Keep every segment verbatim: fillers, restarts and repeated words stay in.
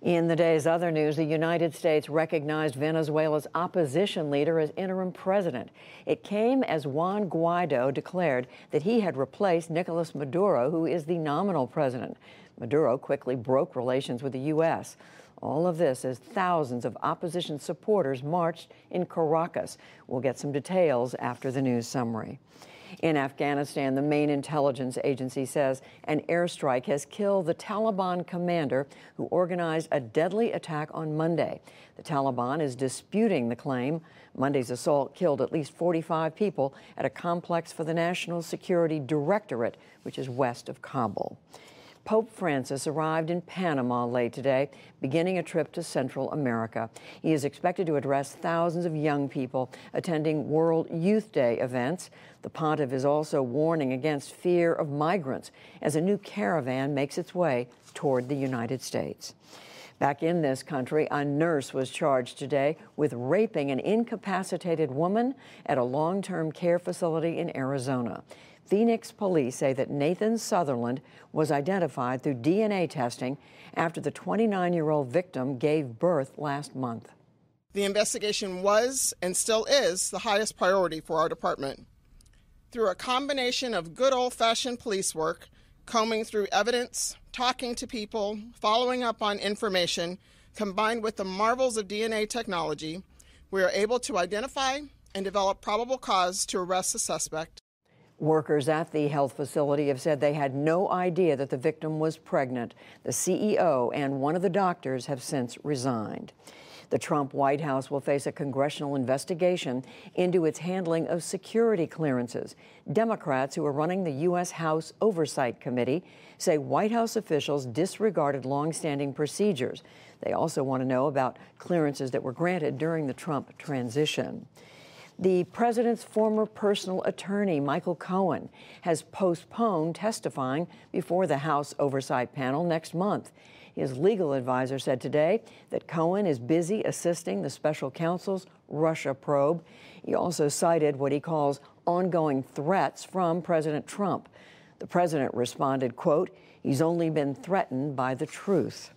In the day's other news, the United States recognized Venezuela's opposition leader as interim president. It came as Juan Guaido declared that he had replaced Nicolas Maduro, who is the nominal president. Maduro quickly broke relations with the U S All of this as thousands of opposition supporters marched in Caracas. We'll get some details after the news summary. In Afghanistan, the main intelligence agency says an airstrike has killed the Taliban commander who organized a deadly attack on Monday. The Taliban is disputing the claim. Monday's assault killed at least forty-five people at a complex for the National Security Directorate, which is west of Kabul. Pope Francis arrived in Panama late today, beginning a trip to Central America. He is expected to address thousands of young people attending World Youth Day events. The pontiff is also warning against fear of migrants as a new caravan makes its way toward the United States. Back in this country, a nurse was charged today with raping an incapacitated woman at a long-term care facility in Arizona. Phoenix police say that Nathan Sutherland was identified through D N A testing after the twenty-nine-year-old victim gave birth last month. The investigation was and still is the highest priority for our department. Through a combination of good old-fashioned police work, combing through evidence, talking to people, following up on information, combined with the marvels of D N A technology, we are able to identify and develop probable cause to arrest the suspect. Workers at the health facility have said they had no idea that the victim was pregnant. The C E O and one of the doctors have since resigned. The Trump White House will face a congressional investigation into its handling of security clearances. Democrats who are running the U S House Oversight Committee say White House officials disregarded longstanding procedures. They also want to know about clearances that were granted during the Trump transition. The president's former personal attorney, Michael Cohen, has postponed testifying before the House Oversight Panel next month. His legal advisor said today that Cohen is busy assisting the special counsel's Russia probe. He also cited what he calls ongoing threats from President Trump. The president responded, quote, "He's only been threatened by the truth."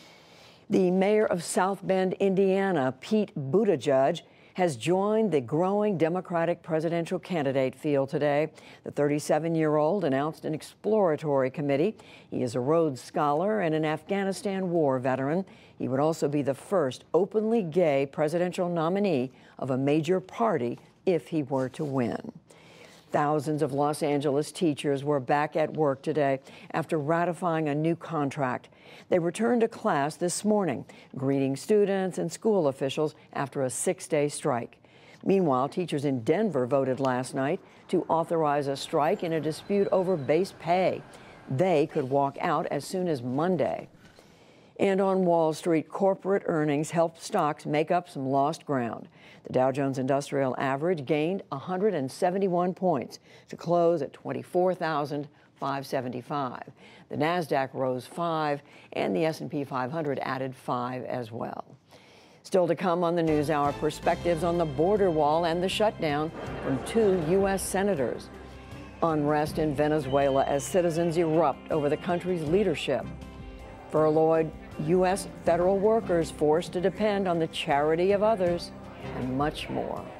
The mayor of South Bend, Indiana, Pete Buttigieg, has joined the growing Democratic presidential candidate field today. The thirty-seven-year-old announced an exploratory committee. He is a Rhodes Scholar and an Afghanistan war veteran. He would also be the first openly gay presidential nominee of a major party if he were to win. Thousands of Los Angeles teachers were back at work today after ratifying a new contract. They returned to class this morning, greeting students and school officials after a six-day strike. Meanwhile, teachers in Denver voted last night to authorize a strike in a dispute over base pay. They could walk out as soon as Monday. And on Wall Street, corporate earnings helped stocks make up some lost ground. The Dow Jones Industrial Average gained one hundred seventy-one points to close at twenty-four thousand five hundred seventy-five. The Nasdaq rose five, and the S and P five hundred added five as well. Still to come on the NewsHour, perspectives on the border wall and the shutdown from two U S senators. Unrest in Venezuela as citizens erupt over the country's leadership. Furloughed U S federal workers forced to depend on the charity of others, and much more.